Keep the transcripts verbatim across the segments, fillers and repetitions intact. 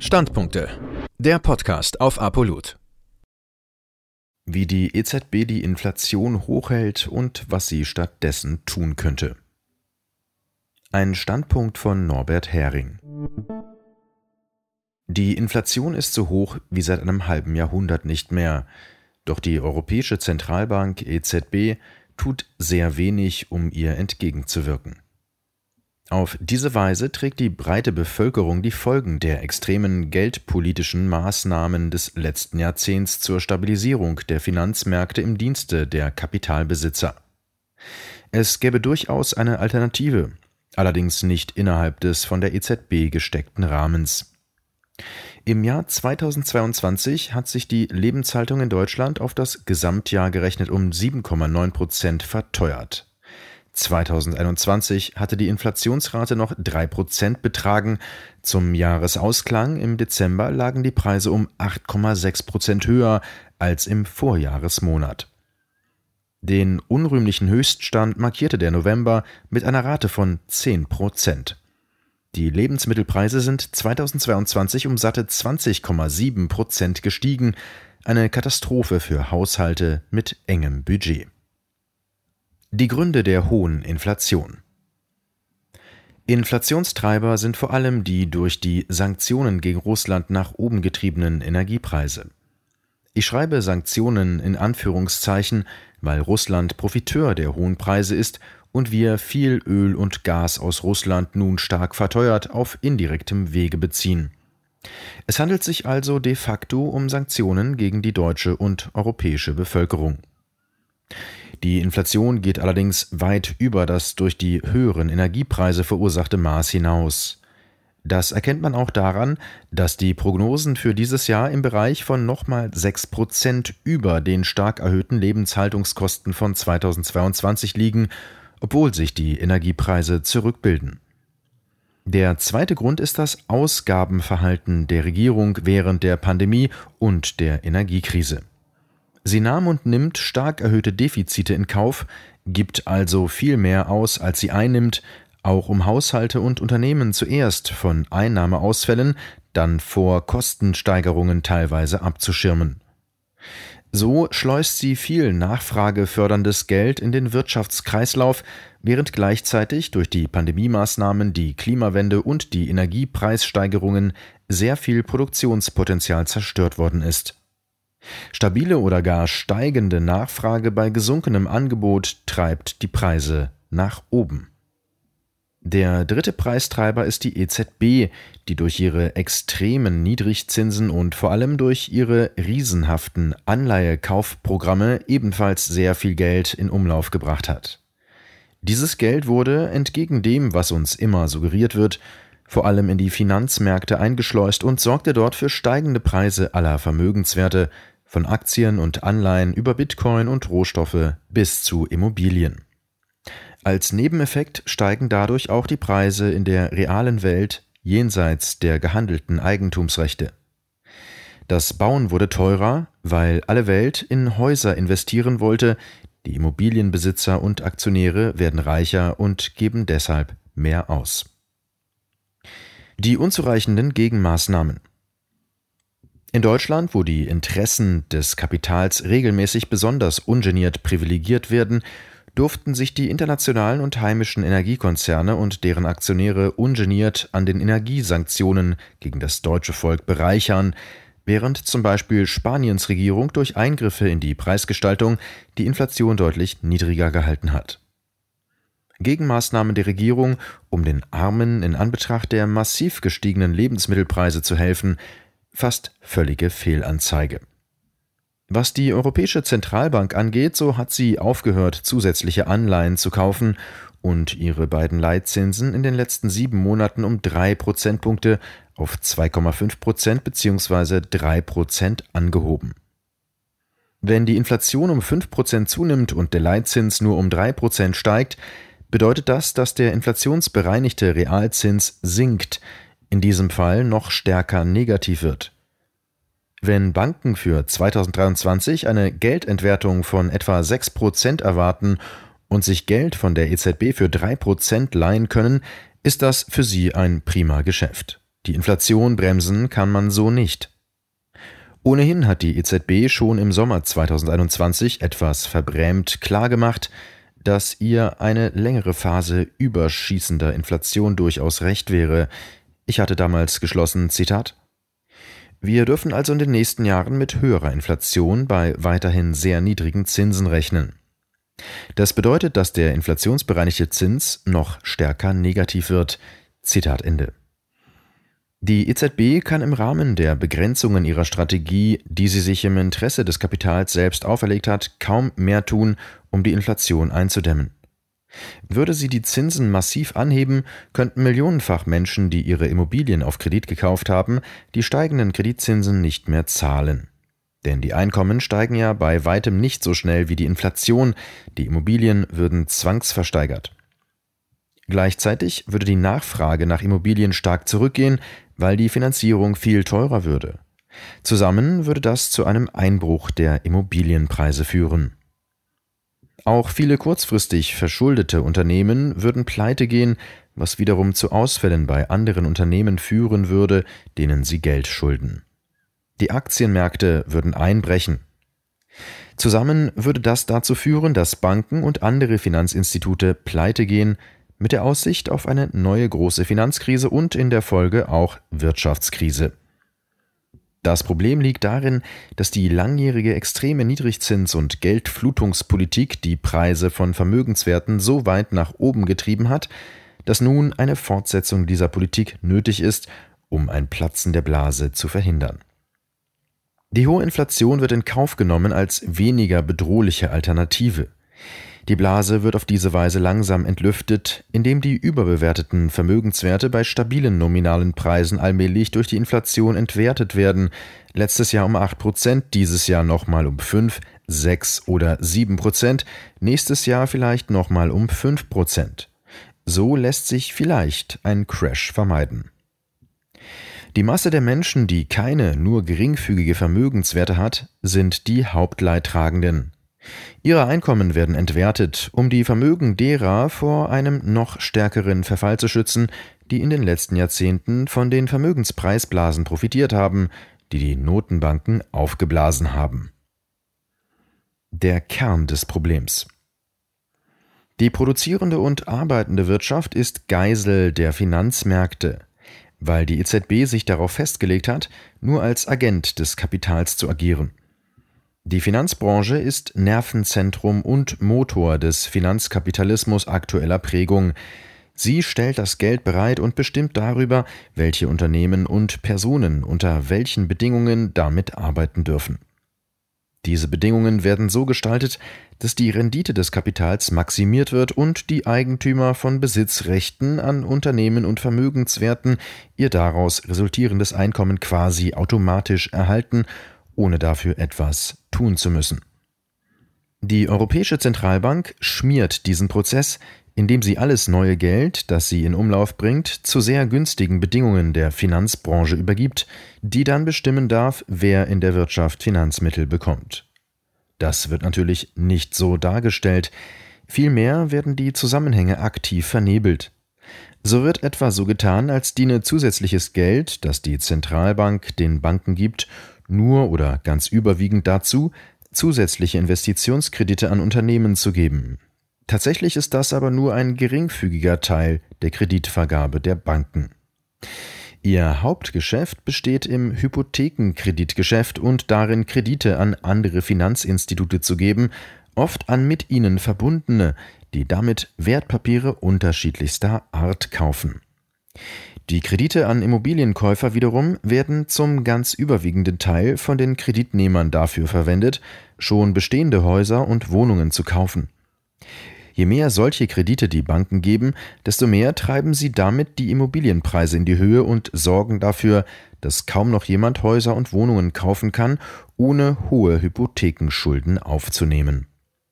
Standpunkte. Der Podcast auf Apolut. Wie die E Z B die Inflation hochhält und was sie stattdessen tun könnte. Ein Standpunkt von Norbert Hering. Die Inflation ist so hoch wie seit einem halben Jahrhundert nicht mehr. Doch die Europäische Zentralbank E Z B tut sehr wenig, um ihr entgegenzuwirken. Auf diese Weise trägt die breite Bevölkerung die Folgen der extremen geldpolitischen Maßnahmen des letzten Jahrzehnts zur Stabilisierung der Finanzmärkte im Dienste der Kapitalbesitzer. Es gäbe durchaus eine Alternative, allerdings nicht innerhalb des von der E Z B gesteckten Rahmens. Im Jahr zweitausendzweiundzwanzig hat sich die Lebenshaltung in Deutschland auf das Gesamtjahr gerechnet um sieben Komma neun Prozent verteuert. zweitausendeinundzwanzig hatte die Inflationsrate noch drei Prozent betragen. Zum Jahresausklang im Dezember lagen die Preise um acht Komma sechs Prozent höher als im Vorjahresmonat. Den unrühmlichen Höchststand markierte der November mit einer Rate von zehn Prozent. Die Lebensmittelpreise sind zweitausendzweiundzwanzig um satte zwanzig Komma sieben Prozent gestiegen, eine Katastrophe für Haushalte mit engem Budget. Die Gründe der hohen Inflation. Inflationstreiber sind vor allem die durch die Sanktionen gegen Russland nach oben getriebenen Energiepreise. Ich schreibe Sanktionen in Anführungszeichen, weil Russland Profiteur der hohen Preise ist und wir viel Öl und Gas aus Russland nun stark verteuert auf indirektem Wege beziehen. Es handelt sich also de facto um Sanktionen gegen die deutsche und europäische Bevölkerung. Die Inflation geht allerdings weit über das durch die höheren Energiepreise verursachte Maß hinaus. Das erkennt man auch daran, dass die Prognosen für dieses Jahr im Bereich von nochmal sechs Prozent über den stark erhöhten Lebenshaltungskosten von zweitausendzweiundzwanzig liegen, obwohl sich die Energiepreise zurückbilden. Der zweite Grund ist das Ausgabenverhalten der Regierung während der Pandemie und der Energiekrise. Sie nahm und nimmt stark erhöhte Defizite in Kauf, gibt also viel mehr aus, als sie einnimmt, auch um Haushalte und Unternehmen zuerst von Einnahmeausfällen, dann vor Kostensteigerungen teilweise abzuschirmen. So schleust sie viel nachfrageförderndes Geld in den Wirtschaftskreislauf, während gleichzeitig durch die Pandemiemaßnahmen, die Klimawende und die Energiepreissteigerungen sehr viel Produktionspotenzial zerstört worden ist. Stabile oder gar steigende Nachfrage bei gesunkenem Angebot treibt die Preise nach oben. Der dritte Preistreiber ist die E Z B, die durch ihre extremen Niedrigzinsen und vor allem durch ihre riesenhaften Anleihekaufprogramme ebenfalls sehr viel Geld in Umlauf gebracht hat. Dieses Geld wurde, entgegen dem, was uns immer suggeriert wird, vor allem in die Finanzmärkte eingeschleust und sorgte dort für steigende Preise aller Vermögenswerte, von Aktien und Anleihen über Bitcoin und Rohstoffe bis zu Immobilien. Als Nebeneffekt steigen dadurch auch die Preise in der realen Welt jenseits der gehandelten Eigentumsrechte. Das Bauen wurde teurer, weil alle Welt in Häuser investieren wollte, die Immobilienbesitzer und Aktionäre werden reicher und geben deshalb mehr aus. Die unzureichenden Gegenmaßnahmen. In Deutschland, wo die Interessen des Kapitals regelmäßig besonders ungeniert privilegiert werden, durften sich die internationalen und heimischen Energiekonzerne und deren Aktionäre ungeniert an den Energiesanktionen gegen das deutsche Volk bereichern, während zum Beispiel Spaniens Regierung durch Eingriffe in die Preisgestaltung die Inflation deutlich niedriger gehalten hat. Gegenmaßnahmen der Regierung, um den Armen in Anbetracht der massiv gestiegenen Lebensmittelpreise zu helfen, fast völlige Fehlanzeige. Was die Europäische Zentralbank angeht, so hat sie aufgehört, zusätzliche Anleihen zu kaufen und ihre beiden Leitzinsen in den letzten sieben Monaten um drei Prozentpunkte auf zwei Komma fünf Prozent bzw. drei Prozent angehoben. Wenn die Inflation um fünf Prozent zunimmt und der Leitzins nur um drei Prozent steigt, bedeutet das, dass der inflationsbereinigte Realzins sinkt, in diesem Fall noch stärker negativ wird. Wenn Banken für zweitausenddreiundzwanzig eine Geldentwertung von etwa sechs Prozent erwarten und sich Geld von der E Z B für drei Prozent leihen können, ist das für sie ein prima Geschäft. Die Inflation bremsen kann man so nicht. Ohnehin hat die E Z B schon im Sommer zweitausendeinundzwanzig etwas verbrämt klargemacht, dass ihr eine längere Phase überschießender Inflation durchaus recht wäre. Ich hatte damals geschlossen, Zitat: Wir dürfen also in den nächsten Jahren mit höherer Inflation bei weiterhin sehr niedrigen Zinsen rechnen. Das bedeutet, dass der inflationsbereinigte Zins noch stärker negativ wird. Zitat Ende. Die E Z B kann im Rahmen der Begrenzungen ihrer Strategie, die sie sich im Interesse des Kapitals selbst auferlegt hat, kaum mehr tun, um die Inflation einzudämmen. Würde sie die Zinsen massiv anheben, könnten millionenfach Menschen, die ihre Immobilien auf Kredit gekauft haben, die steigenden Kreditzinsen nicht mehr zahlen. Denn die Einkommen steigen ja bei weitem nicht so schnell wie die Inflation, die Immobilien würden zwangsversteigert. Gleichzeitig würde die Nachfrage nach Immobilien stark zurückgehen, weil die Finanzierung viel teurer würde. Zusammen würde das zu einem Einbruch der Immobilienpreise führen. Auch viele kurzfristig verschuldete Unternehmen würden pleite gehen, was wiederum zu Ausfällen bei anderen Unternehmen führen würde, denen sie Geld schulden. Die Aktienmärkte würden einbrechen. Zusammen würde das dazu führen, dass Banken und andere Finanzinstitute pleite gehen, mit der Aussicht auf eine neue große Finanzkrise und in der Folge auch Wirtschaftskrise. Das Problem liegt darin, dass die langjährige extreme Niedrigzins- und Geldflutungspolitik die Preise von Vermögenswerten so weit nach oben getrieben hat, dass nun eine Fortsetzung dieser Politik nötig ist, um ein Platzen der Blase zu verhindern. Die hohe Inflation wird in Kauf genommen als weniger bedrohliche Alternative. Die Blase wird auf diese Weise langsam entlüftet, indem die überbewerteten Vermögenswerte bei stabilen nominalen Preisen allmählich durch die Inflation entwertet werden, letztes Jahr um acht Prozent, dieses Jahr nochmal um fünf, sechs oder sieben Prozent, nächstes Jahr vielleicht nochmal um fünf Prozent. So lässt sich vielleicht ein Crash vermeiden. Die Masse der Menschen, die keine, nur geringfügige Vermögenswerte hat, sind die Hauptleidtragenden. Ihre Einkommen werden entwertet, um die Vermögen derer vor einem noch stärkeren Verfall zu schützen, die in den letzten Jahrzehnten von den Vermögenspreisblasen profitiert haben, die die Notenbanken aufgeblasen haben. Der Kern des Problems. Die produzierende und arbeitende Wirtschaft ist Geisel der Finanzmärkte, weil die E Z B sich darauf festgelegt hat, nur als Agent des Kapitals zu agieren. Die Finanzbranche ist Nervenzentrum und Motor des Finanzkapitalismus aktueller Prägung. Sie stellt das Geld bereit und bestimmt darüber, welche Unternehmen und Personen unter welchen Bedingungen damit arbeiten dürfen. Diese Bedingungen werden so gestaltet, dass die Rendite des Kapitals maximiert wird und die Eigentümer von Besitzrechten an Unternehmen und Vermögenswerten ihr daraus resultierendes Einkommen quasi automatisch erhalten, ohne dafür etwas tun zu müssen. Die Europäische Zentralbank schmiert diesen Prozess, indem sie alles neue Geld, das sie in Umlauf bringt, zu sehr günstigen Bedingungen der Finanzbranche übergibt, die dann bestimmen darf, wer in der Wirtschaft Finanzmittel bekommt. Das wird natürlich nicht so dargestellt, vielmehr werden die Zusammenhänge aktiv vernebelt. So wird etwa so getan, als diene zusätzliches Geld, das die Zentralbank den Banken gibt, nur oder ganz überwiegend dazu, zusätzliche Investitionskredite an Unternehmen zu geben. Tatsächlich ist das aber nur ein geringfügiger Teil der Kreditvergabe der Banken. Ihr Hauptgeschäft besteht im Hypothekenkreditgeschäft und darin, Kredite an andere Finanzinstitute zu geben, oft an mit ihnen Verbundene, die damit Wertpapiere unterschiedlichster Art kaufen. Die Kredite an Immobilienkäufer wiederum werden zum ganz überwiegenden Teil von den Kreditnehmern dafür verwendet, schon bestehende Häuser und Wohnungen zu kaufen. Je mehr solche Kredite die Banken geben, desto mehr treiben sie damit die Immobilienpreise in die Höhe und sorgen dafür, dass kaum noch jemand Häuser und Wohnungen kaufen kann, ohne hohe Hypothekenschulden aufzunehmen.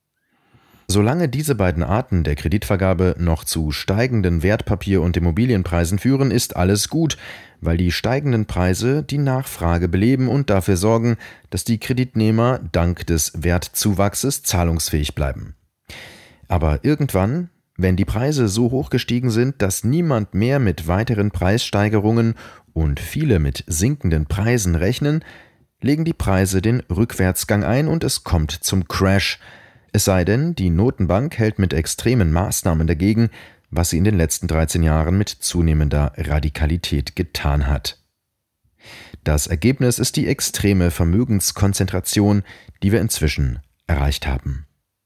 Solange diese beiden Arten der Kreditvergabe noch zu steigenden Wertpapier- und Immobilienpreisen führen, ist alles gut, weil die steigenden Preise die Nachfrage beleben und dafür sorgen, dass die Kreditnehmer dank des Wertzuwachses zahlungsfähig bleiben. Aber irgendwann, Wenn die Preise so hoch gestiegen sind, dass niemand mehr mit weiteren Preissteigerungen und viele mit sinkenden Preisen rechnen, legen die Preise den Rückwärtsgang ein und es kommt zum Crash. Es sei denn, die Notenbank hält mit extremen Maßnahmen dagegen, was sie in den letzten dreizehn Jahren mit zunehmender Radikalität getan hat. Das Ergebnis ist die extreme Vermögenskonzentration, die wir inzwischen erreicht haben.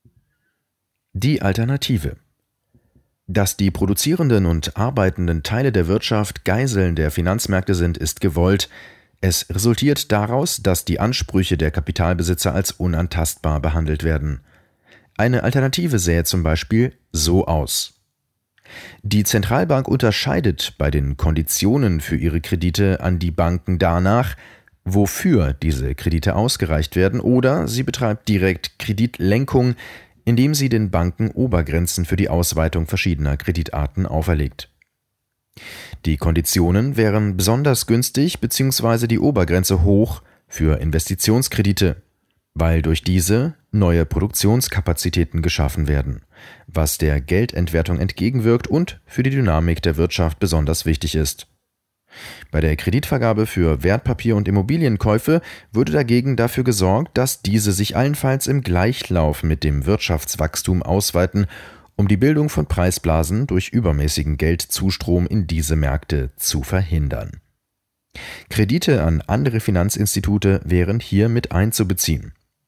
Die Alternative. Dass die produzierenden und arbeitenden Teile der Wirtschaft Geiseln der Finanzmärkte sind, ist gewollt. Es resultiert daraus, dass die Ansprüche der Kapitalbesitzer als unantastbar behandelt werden. Eine Alternative sähe zum Beispiel so aus. Die Zentralbank unterscheidet bei den Konditionen für ihre Kredite an die Banken danach, wofür diese Kredite ausgereicht werden, oder sie betreibt direkt Kreditlenkung, indem sie den Banken Obergrenzen für die Ausweitung verschiedener Kreditarten auferlegt. Die Konditionen wären besonders günstig bzw. die Obergrenze hoch für Investitionskredite, weil durch diese neue Produktionskapazitäten geschaffen werden, was der Geldentwertung entgegenwirkt und für die Dynamik der Wirtschaft besonders wichtig ist. Bei der Kreditvergabe für Wertpapier- und Immobilienkäufe würde dagegen dafür gesorgt, dass diese sich allenfalls im Gleichlauf mit dem Wirtschaftswachstum ausweiten, um die Bildung von Preisblasen durch übermäßigen Geldzustrom in diese Märkte zu verhindern. Kredite an andere Finanzinstitute wären hier mit einzubeziehen.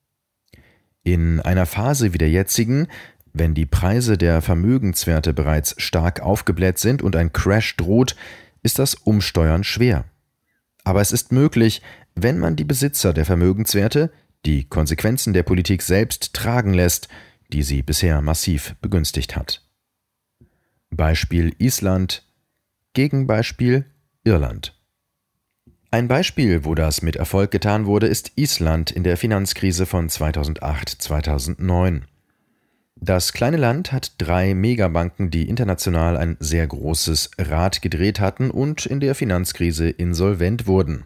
In einer Phase wie der jetzigen, wenn die Preise der Vermögenswerte bereits stark aufgebläht sind und ein Crash droht, ist das Umsteuern schwer. Aber es ist möglich, wenn man die Besitzer der Vermögenswerte die Konsequenzen der Politik selbst tragen lässt, die sie bisher massiv begünstigt hat. Beispiel Island, Gegenbeispiel Irland. Ein Beispiel, wo das mit Erfolg getan wurde, ist Island in der Finanzkrise von zweitausendacht zweitausendneun. Das kleine Land hat drei Megabanken, die international ein sehr großes Rad gedreht hatten und in der Finanzkrise insolvent wurden.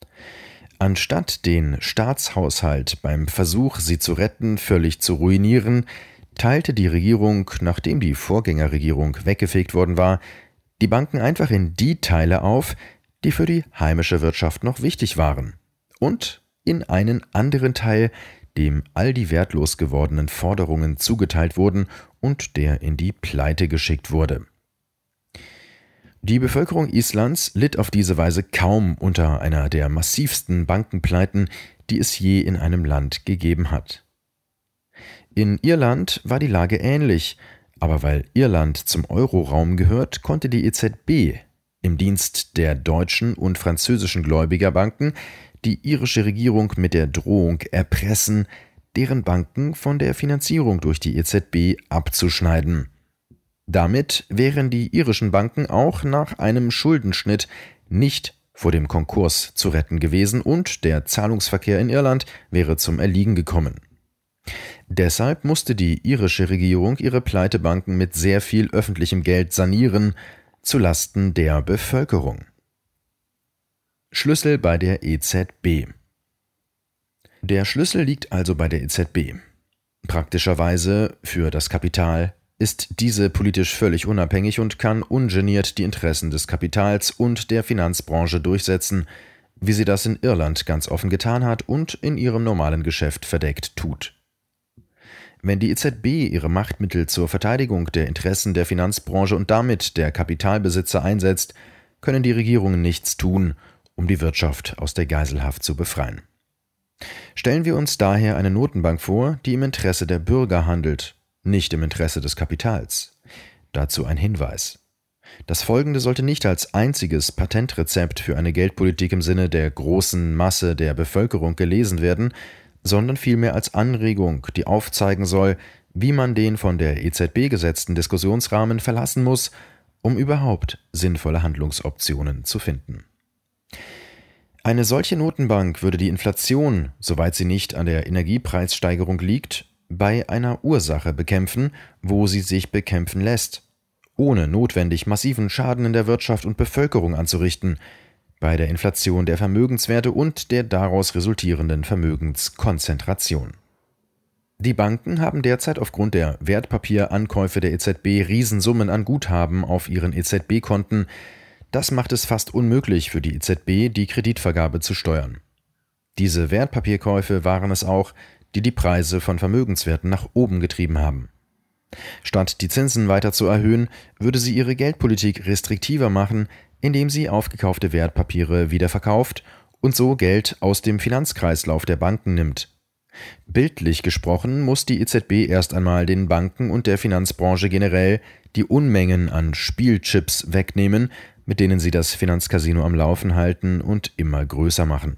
Anstatt den Staatshaushalt beim Versuch, sie zu retten, völlig zu ruinieren, teilte die Regierung, nachdem die Vorgängerregierung weggefegt worden war, die Banken einfach in die Teile auf, die für die heimische Wirtschaft noch wichtig waren, und in einen anderen Teil, dem all die wertlos gewordenen Forderungen zugeteilt wurden und der in die Pleite geschickt wurde. Die Bevölkerung Islands litt auf diese Weise kaum unter einer der massivsten Bankenpleiten, die es je in einem Land gegeben hat. In Irland war die Lage ähnlich, aber weil Irland zum Euroraum gehört, konnte die E Z B im Dienst der deutschen und französischen Gläubigerbanken die irische Regierung mit der Drohung erpressen, deren Banken von der Finanzierung durch die E Z B abzuschneiden. Damit wären die irischen Banken auch nach einem Schuldenschnitt nicht vor dem Konkurs zu retten gewesen und der Zahlungsverkehr in Irland wäre zum Erliegen gekommen. Deshalb musste die irische Regierung ihre Pleitebanken mit sehr viel öffentlichem Geld sanieren, zulasten der Bevölkerung. Schlüssel bei der E Z B. Der Schlüssel liegt also bei der E Z B. Praktischerweise für das Kapital ist diese politisch völlig unabhängig und kann ungeniert die Interessen des Kapitals und der Finanzbranche durchsetzen, wie sie das in Irland ganz offen getan hat und in ihrem normalen Geschäft verdeckt tut. Wenn die E Z B ihre Machtmittel zur Verteidigung der Interessen der Finanzbranche und damit der Kapitalbesitzer einsetzt, können die Regierungen nichts tun, um die Wirtschaft aus der Geiselhaft zu befreien. Stellen wir uns daher eine Notenbank vor, die im Interesse der Bürger handelt, nicht im Interesse des Kapitals. Dazu ein Hinweis. Das Folgende sollte nicht als einziges Patentrezept für eine Geldpolitik im Sinne der großen Masse der Bevölkerung gelesen werden, sondern vielmehr als Anregung, die aufzeigen soll, wie man den von der E Z B gesetzten Diskussionsrahmen verlassen muss, um überhaupt sinnvolle Handlungsoptionen zu finden. Eine solche Notenbank würde die Inflation, soweit sie nicht an der Energiepreissteigerung liegt, bei einer Ursache bekämpfen, wo sie sich bekämpfen lässt, ohne notwendig massiven Schaden in der Wirtschaft und Bevölkerung anzurichten, bei der Inflation der Vermögenswerte und der daraus resultierenden Vermögenskonzentration. Die Banken haben derzeit aufgrund der Wertpapierankäufe der E Z B Riesensummen an Guthaben auf ihren E Z B-Konten. Das macht es fast unmöglich für die E Z B, die Kreditvergabe zu steuern. Diese Wertpapierkäufe waren es auch, die die Preise von Vermögenswerten nach oben getrieben haben. Statt die Zinsen weiter zu erhöhen, würde sie ihre Geldpolitik restriktiver machen, indem sie aufgekaufte Wertpapiere wieder verkauft und so Geld aus dem Finanzkreislauf der Banken nimmt. Bildlich gesprochen muss die E Z B erst einmal den Banken und der Finanzbranche generell die Unmengen an Spielchips wegnehmen, mit denen sie das Finanzcasino am Laufen halten und immer größer machen.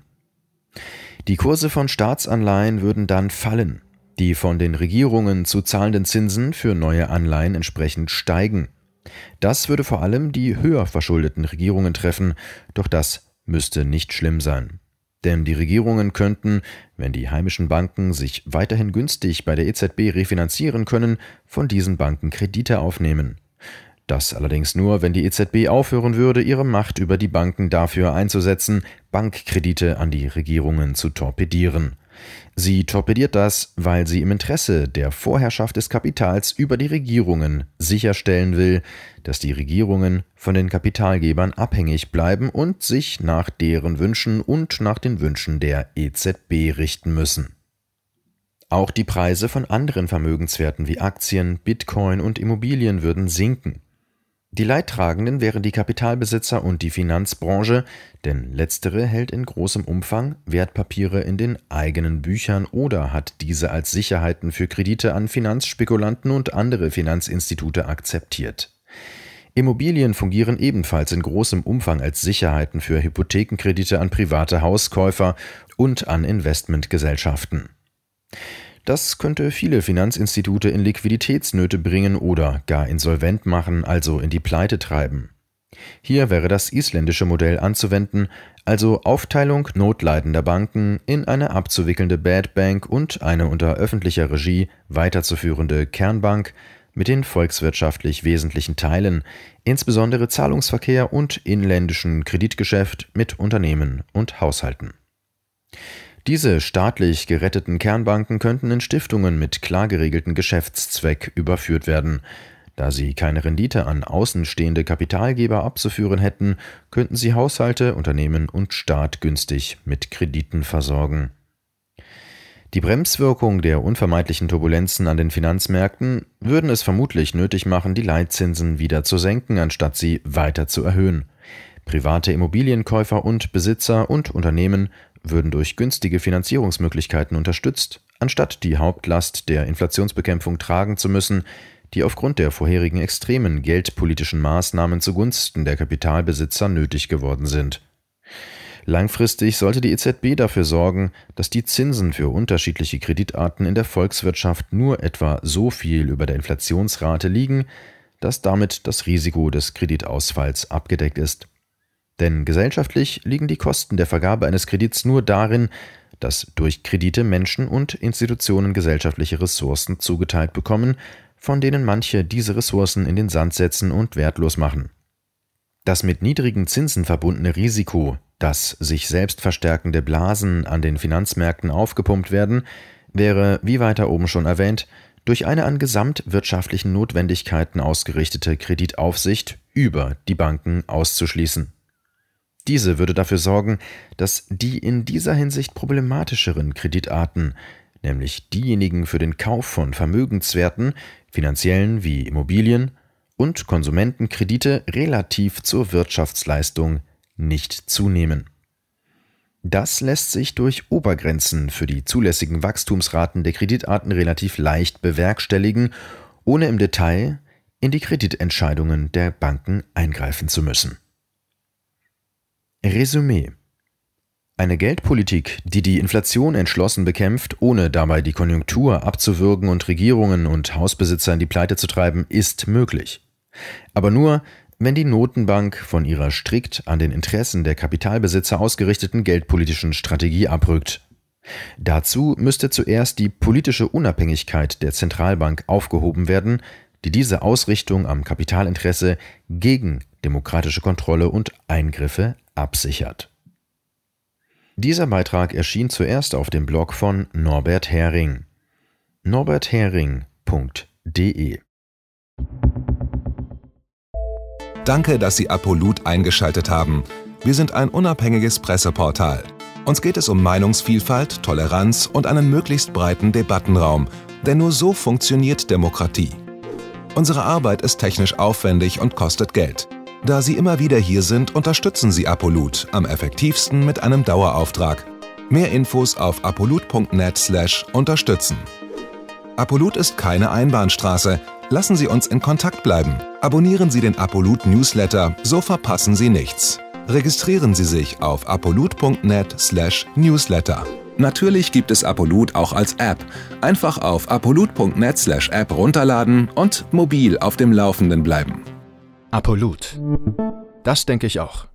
Die Kurse von Staatsanleihen würden dann fallen, die von den Regierungen zu zahlenden Zinsen für neue Anleihen entsprechend steigen. Das würde vor allem die höher verschuldeten Regierungen treffen, doch das müsste nicht schlimm sein. Denn die Regierungen könnten, wenn die heimischen Banken sich weiterhin günstig bei der E Z B refinanzieren können, von diesen Banken Kredite aufnehmen. Das allerdings nur, wenn die E Z B aufhören würde, ihre Macht über die Banken dafür einzusetzen, Bankkredite an die Regierungen zu torpedieren. Sie torpediert das, weil sie im Interesse der Vorherrschaft des Kapitals über die Regierungen sicherstellen will, dass die Regierungen von den Kapitalgebern abhängig bleiben und sich nach deren Wünschen und nach den Wünschen der E Z B richten müssen. Auch die Preise von anderen Vermögenswerten wie Aktien, Bitcoin und Immobilien würden sinken. Die Leidtragenden wären die Kapitalbesitzer und die Finanzbranche, denn letztere hält in großem Umfang Wertpapiere in den eigenen Büchern oder hat diese als Sicherheiten für Kredite an Finanzspekulanten und andere Finanzinstitute akzeptiert. Immobilien fungieren ebenfalls in großem Umfang als Sicherheiten für Hypothekenkredite an private Hauskäufer und an Investmentgesellschaften. Das könnte viele Finanzinstitute in Liquiditätsnöte bringen oder gar insolvent machen, also in die Pleite treiben. Hier wäre das isländische Modell anzuwenden, also Aufteilung notleidender Banken in eine abzuwickelnde Bad Bank und eine unter öffentlicher Regie weiterzuführende Kernbank mit den volkswirtschaftlich wesentlichen Teilen, insbesondere Zahlungsverkehr und inländischen Kreditgeschäft mit Unternehmen und Haushalten. Diese staatlich geretteten Kernbanken könnten in Stiftungen mit klar geregelten Geschäftszweck überführt werden. Da sie keine Rendite an außenstehende Kapitalgeber abzuführen hätten, könnten sie Haushalte, Unternehmen und Staat günstig mit Krediten versorgen. Die Bremswirkung der unvermeidlichen Turbulenzen an den Finanzmärkten würden es vermutlich nötig machen, die Leitzinsen wieder zu senken, anstatt sie weiter zu erhöhen. Private Immobilienkäufer und Besitzer und Unternehmen würden durch günstige Finanzierungsmöglichkeiten unterstützt, anstatt die Hauptlast der Inflationsbekämpfung tragen zu müssen, die aufgrund der vorherigen extremen geldpolitischen Maßnahmen zugunsten der Kapitalbesitzer nötig geworden sind. Langfristig sollte die E Z B dafür sorgen, dass die Zinsen für unterschiedliche Kreditarten in der Volkswirtschaft nur etwa so viel über der Inflationsrate liegen, dass damit das Risiko des Kreditausfalls abgedeckt ist. Denn gesellschaftlich liegen die Kosten der Vergabe eines Kredits nur darin, dass durch Kredite Menschen und Institutionen gesellschaftliche Ressourcen zugeteilt bekommen, von denen manche diese Ressourcen in den Sand setzen und wertlos machen. Das mit niedrigen Zinsen verbundene Risiko, dass sich selbst verstärkende Blasen an den Finanzmärkten aufgepumpt werden, wäre, wie weiter oben schon erwähnt, durch eine an gesamtwirtschaftlichen Notwendigkeiten ausgerichtete Kreditaufsicht über die Banken auszuschließen. Diese würde dafür sorgen, dass die in dieser Hinsicht problematischeren Kreditarten, nämlich diejenigen für den Kauf von Vermögenswerten, finanziellen wie Immobilien und Konsumentenkredite relativ zur Wirtschaftsleistung nicht zunehmen. Das lässt sich durch Obergrenzen für die zulässigen Wachstumsraten der Kreditarten relativ leicht bewerkstelligen, ohne im Detail in die Kreditentscheidungen der Banken eingreifen zu müssen. Resümee: Eine Geldpolitik, die die Inflation entschlossen bekämpft, ohne dabei die Konjunktur abzuwürgen und Regierungen und Hausbesitzer in die Pleite zu treiben, ist möglich. Aber nur, wenn die Notenbank von ihrer strikt an den Interessen der Kapitalbesitzer ausgerichteten geldpolitischen Strategie abrückt. Dazu müsste zuerst die politische Unabhängigkeit der Zentralbank aufgehoben werden, die diese Ausrichtung am Kapitalinteresse gegen demokratische Kontrolle und Eingriffe absichert. Dieser Beitrag erschien zuerst auf dem Blog von Norbert Hering. norberthering punkt de. Danke, dass Sie Apolut eingeschaltet haben. Wir sind ein unabhängiges Presseportal. Uns geht es um Meinungsvielfalt, Toleranz und einen möglichst breiten Debattenraum, denn nur so funktioniert Demokratie. Unsere Arbeit ist technisch aufwendig und kostet Geld. Da Sie immer wieder hier sind, unterstützen Sie Apolut am effektivsten mit einem Dauerauftrag. Mehr Infos auf apolut punkt net slash unterstützen. Apolut ist keine Einbahnstraße. Lassen Sie uns in Kontakt bleiben. Abonnieren Sie den Apolut Newsletter, so verpassen Sie nichts. Registrieren Sie sich auf apolut punkt net slash newsletter. Natürlich gibt es Apolut auch als App. Einfach auf apolut punkt net slash app runterladen und mobil auf dem Laufenden bleiben. Apolut. Das denke ich auch.